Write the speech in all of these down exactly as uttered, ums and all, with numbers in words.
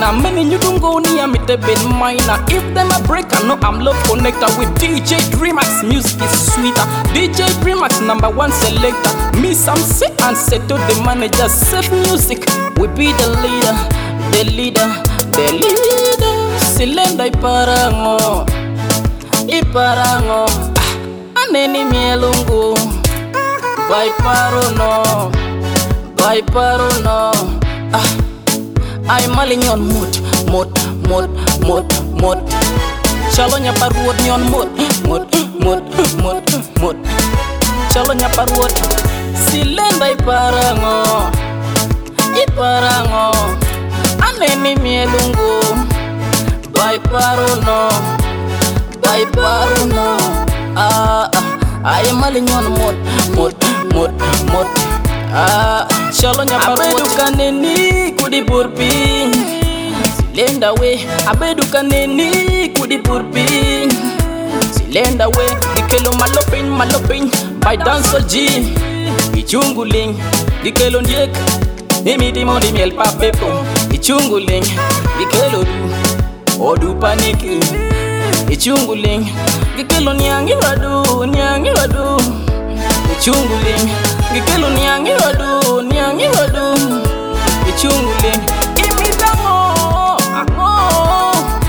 finer. Many you don't go near me, they been minor. If them a break, I know I'm love connector with D J Dreamax. Music is sweeter. D J Dreamax, number one selector. Me some say and say to the manager, safe music. We be the leader, the leader, the leader. Silenda iparango, iparango. Ah, aneni mielungu. By parono, by parono. Ah, I malinyon mut, mut, mut, mut, mut. Chalonya parwod nyon mut, mut, mut, mut, mut. Chalonya parwod. Silenda iparango, iparango. Aneni mielungu. By parono, by parono. Ah, I malinyon mut, mut, mut, mut. Ah, chalonya parwod. Abedu kaneni kudi burping. Silenda we, abedu kaneni kudi burping. Silenda we, dikelo malopin, malopin. By dancehall G, ichunguling, dikelo ndiek. Imi di mondi miel papepo, ichunguling, dikelo du, odu paniki. Ichunguling, dikelo nyangi wadu, nyangi wadu. Ichunguling, dikelo nyangi wadu, nyangi wadu. Ichunguling, imi dango, ango.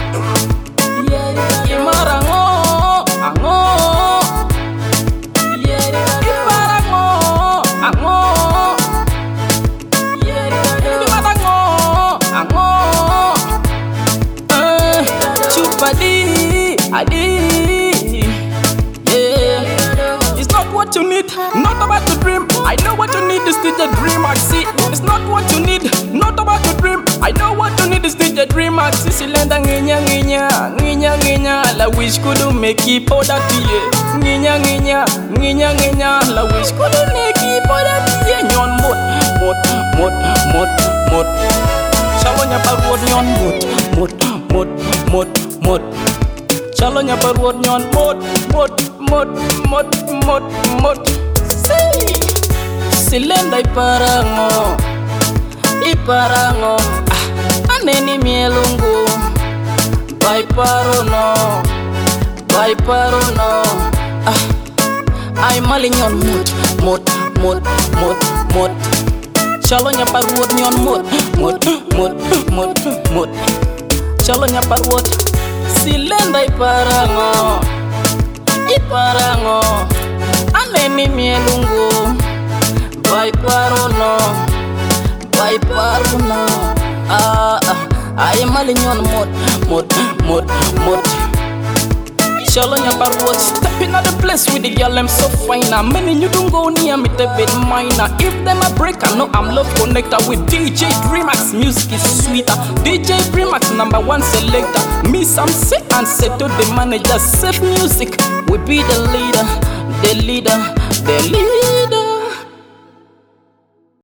Imarango, ango. Imarango, ango. Imarango, ango. Eh, chupadi, adi. Yeah, it's not what you need, not about the dream. I know what you need is the Dreamax. See, it's not what you need, not about the dream. I know what you need is the Dreamax. Silenda nginya nginya nginya nginya. La wish could make it for that year. Nginya nginya nginya nginya. La wish could make it for that year. Nyon mot mot mot mot mot. Chalonya parwod nyon mot mot mot mot mot. Chalonya parwod nyon mot mot mot mot mot mot. Silenda iparango, iparango. Ah, aneni mielungu. By parono, by parono. Ah, I malinyon mut, mut, mut, mut, mut. Chalonya parwod nyon mut, mut, mut, mut, mut. Chalonya parwod. Silenda iparango, iparango. Aneni mielungu. By parono, by parono. Ah, I am malinyon mut, mut, mut, mut. Chalonya parwod. Stepping out the place with the girl, I'm so fine. Many you don't go near me, they been minor. If them a break, I know I'm love connector with D J Dreamax. Music is sweeter. D J Dreamax, number one selector. Me some say and say to the manager, safe music. We be the leader, the leader, the leader.